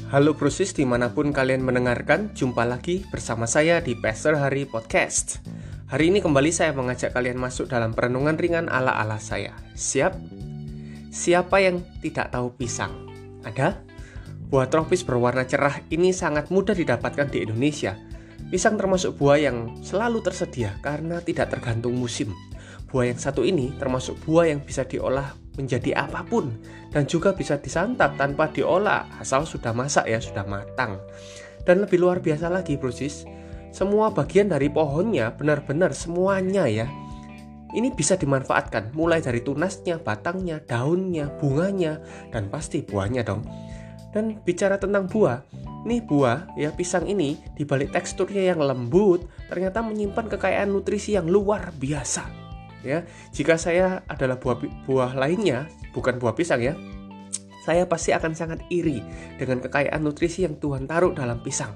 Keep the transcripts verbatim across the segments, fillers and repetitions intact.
Halo Brusis, dimanapun kalian mendengarkan, jumpa lagi bersama saya di Pastor Hari Podcast. Hari ini kembali saya mengajak kalian masuk dalam perenungan ringan ala-ala saya. Siap? Siapa yang tidak tahu pisang? Ada? Buah tropis berwarna cerah ini sangat mudah didapatkan di Indonesia. Pisang termasuk buah yang selalu tersedia karena tidak tergantung musim. Buah yang satu ini termasuk buah yang bisa diolah menjadi apapun dan juga bisa disantap tanpa diolah asal sudah masak ya, sudah matang. Dan lebih luar biasa lagi Brusis, semua bagian dari pohonnya benar-benar semuanya ya, ini bisa dimanfaatkan mulai dari tunasnya, batangnya, daunnya, bunganya, dan pasti buahnya dong. Dan bicara tentang buah, nih buah ya pisang ini dibalik teksturnya yang lembut ternyata menyimpan kekayaan nutrisi yang luar biasa. Ya, jika saya adalah buah buah lainnya, bukan buah pisang ya, saya pasti akan sangat iri dengan kekayaan nutrisi yang Tuhan taruh dalam pisang.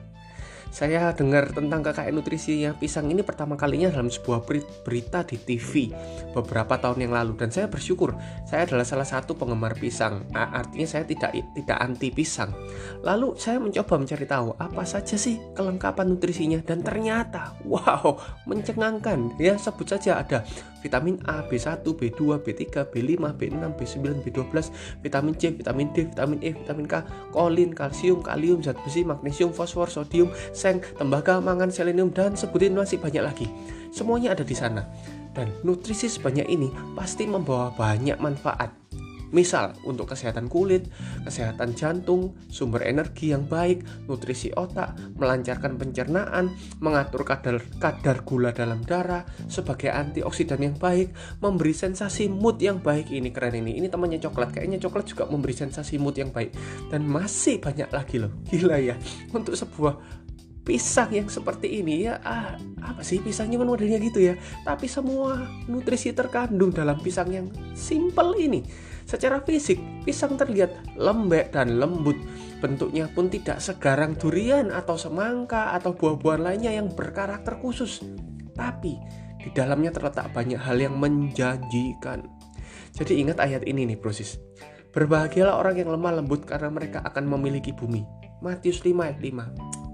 Saya dengar tentang kekayaan nutrisinya pisang ini pertama kalinya dalam sebuah berita di T V beberapa tahun yang lalu, dan saya bersyukur saya adalah salah satu penggemar pisang. Nah, artinya saya tidak tidak anti pisang. Lalu saya mencoba mencari tahu apa saja sih kelengkapan nutrisinya, dan ternyata wow, mencengangkan ya. Sebut saja ada vitamin A, B satu, B dua, B tiga, B lima, B enam, B sembilan, B dua belas, vitamin C, vitamin D, vitamin E, vitamin K, kolin, kalsium, kalium, zat besi, magnesium, fosfor, sodium, seng, tembaga, mangan, selenium, dan sebutin masih banyak lagi. Semuanya ada di sana. Dan nutrisi sebanyak ini pasti membawa banyak manfaat. Misal untuk kesehatan kulit, kesehatan jantung, sumber energi yang baik, nutrisi otak, melancarkan pencernaan, mengatur kadar, kadar gula dalam darah, sebagai antioksidan yang baik, memberi sensasi mood yang baik. Ini keren ini, ini temannya coklat, kayaknya coklat juga memberi sensasi mood yang baik. Dan masih banyak lagi loh, gila ya. Untuk sebuah pisang yang seperti ini ya, ah, apa sih pisangnya kan modelnya gitu ya, tapi semua nutrisi terkandung dalam pisang yang simple ini. Secara fisik, pisang terlihat lembek dan lembut. Bentuknya pun tidak segarang durian atau semangka atau buah-buahan lainnya yang berkarakter khusus. Tapi di dalamnya terletak banyak hal yang menjanjikan. Jadi ingat ayat ini nih Brosis. Berbahagialah orang yang lemah lembut karena mereka akan memiliki bumi. Matius lima ayat lima.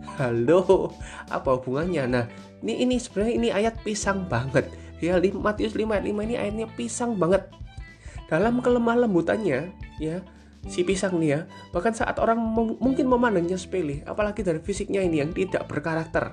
Halo, apa hubungannya? Nah, ini ini sebenarnya ini ayat pisang banget. Ya, Matius lima ayat lima ini ayatnya pisang banget. Dalam kelemah lembutannya, ya, si pisang nih ya, bahkan saat orang m- mungkin memandangnya sepele, apalagi dari fisiknya ini yang tidak berkarakter.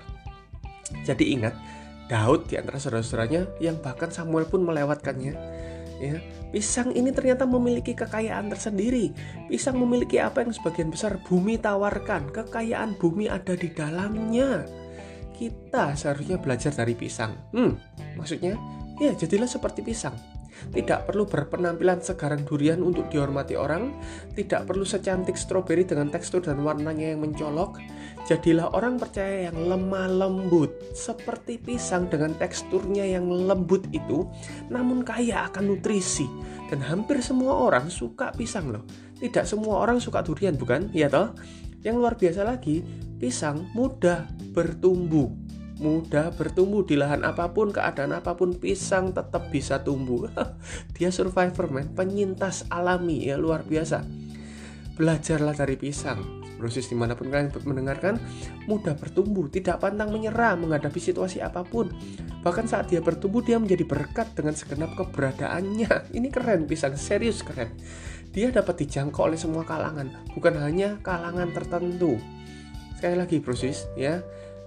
Jadi ingat, Daud di antara saudara-saudaranya yang bahkan Samuel pun melewatkannya, ya. Pisang ini ternyata memiliki kekayaan tersendiri. Pisang memiliki apa yang sebagian besar bumi tawarkan. Kekayaan bumi ada di dalamnya. Kita seharusnya belajar dari pisang. Hmm, maksudnya, ya jadilah seperti pisang. Tidak perlu berpenampilan segarang durian untuk dihormati orang. Tidak perlu secantik stroberi dengan tekstur dan warnanya yang mencolok. Jadilah orang percaya yang lemah lembut seperti pisang dengan teksturnya yang lembut itu, namun kaya akan nutrisi. Dan hampir semua orang suka pisang loh. Tidak semua orang suka durian, bukan? Ya toh? Yang luar biasa lagi, pisang mudah bertumbuh. Mudah bertumbuh di lahan apapun, keadaan apapun, pisang tetap bisa tumbuh. Dia survivor man, penyintas alami ya, luar biasa. Belajarlah dari pisang. Proses dimanapun kalian mendengarkan, mudah bertumbuh, tidak pantang menyerah menghadapi situasi apapun. Bahkan saat dia bertumbuh, dia menjadi berkat dengan segenap keberadaannya. Ini keren, pisang serius keren. Dia dapat dijangkau oleh semua kalangan, bukan hanya kalangan tertentu. Sekali lagi proses ya,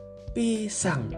pisang.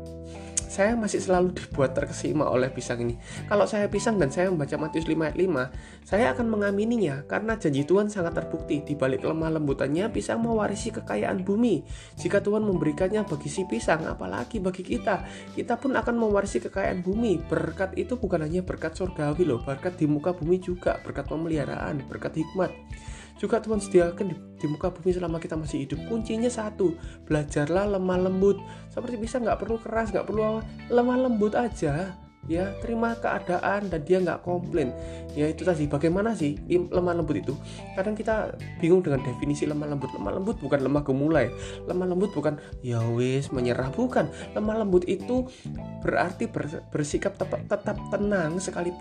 Saya masih selalu dibuat terkesima oleh pisang ini. Kalau saya pisang dan saya membaca Matius lima ayat lima, saya akan mengamininya karena janji Tuhan sangat terbukti. Di balik lemah lembutannya, pisang mewarisi kekayaan bumi. Jika Tuhan memberikannya bagi si pisang, apalagi bagi kita. Kita pun akan mewarisi kekayaan bumi. Berkat itu bukan hanya berkat surgawi loh, berkat di muka bumi juga, berkat pemeliharaan, berkat hikmat. Juga Tuhan sediakan di, di muka bumi selama kita masih hidup. Kuncinya satu, belajarlah lemah lembut. Seperti pisang gak perlu keras, gak perlu apa, lemah lembut aja. Ya, terima keadaan dan dia gak komplain. Ya itu tadi, bagaimana sih lemah lembut itu? Kadang kita bingung dengan definisi lemah lembut. Lemah lembut bukan lemah gemulai. Lemah lembut bukan ya wis menyerah, bukan. Lemah lembut itu berarti ber, bersikap tetap, tetap tenang sekalipun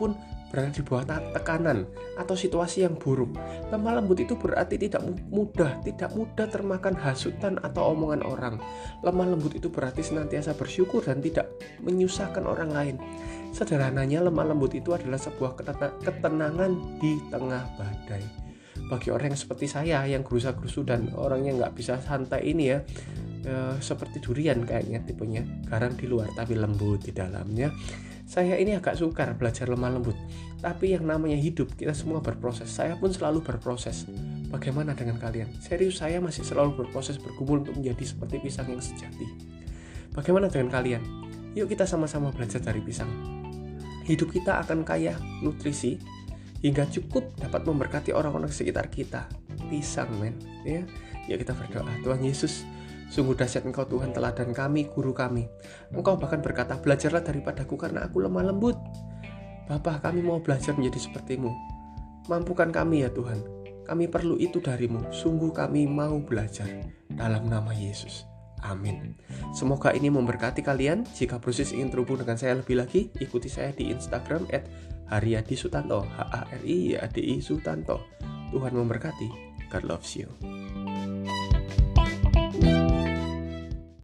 berada di bawah tekanan atau situasi yang buruk. Lemah lembut itu berarti tidak mudah, tidak mudah termakan hasutan atau omongan orang. Lemah lembut itu berarti senantiasa bersyukur dan tidak menyusahkan orang lain. Sederhananya, lemah lembut itu adalah sebuah ketenangan di tengah badai. Bagi orang yang seperti saya, yang gerusa-gerusu dan orang yang nggak bisa santai ini ya, e, seperti durian kayaknya tipenya, garang di luar tapi lembut di dalamnya. Saya ini agak sukar belajar lemah lembut. Tapi yang namanya hidup, kita semua berproses. Saya pun selalu berproses. Bagaimana dengan kalian? Serius, saya masih selalu berproses bergumul untuk menjadi seperti pisang yang sejati. Bagaimana dengan kalian? Yuk kita sama-sama belajar dari pisang. Hidup kita akan kaya nutrisi hingga cukup dapat memberkati orang-orang sekitar kita. Pisang, men. Ya, yuk kita berdoa. Tuhan Yesus, sungguh dahsyat Engkau Tuhan, teladan kami, guru kami. Engkau bahkan berkata, belajarlah daripadaku karena aku lemah lembut. Bapa, kami mau belajar menjadi seperti-Mu. Mampukan kami ya Tuhan. Kami perlu itu dari-Mu. Sungguh kami mau belajar. Dalam nama Yesus. Amin. Semoga ini memberkati kalian. Jika proses ingin terhubung dengan saya lebih lagi, ikuti saya di Instagram at Haryadi Sutanto, H A R I Y A D I Sutanto. Tuhan memberkati. God loves you.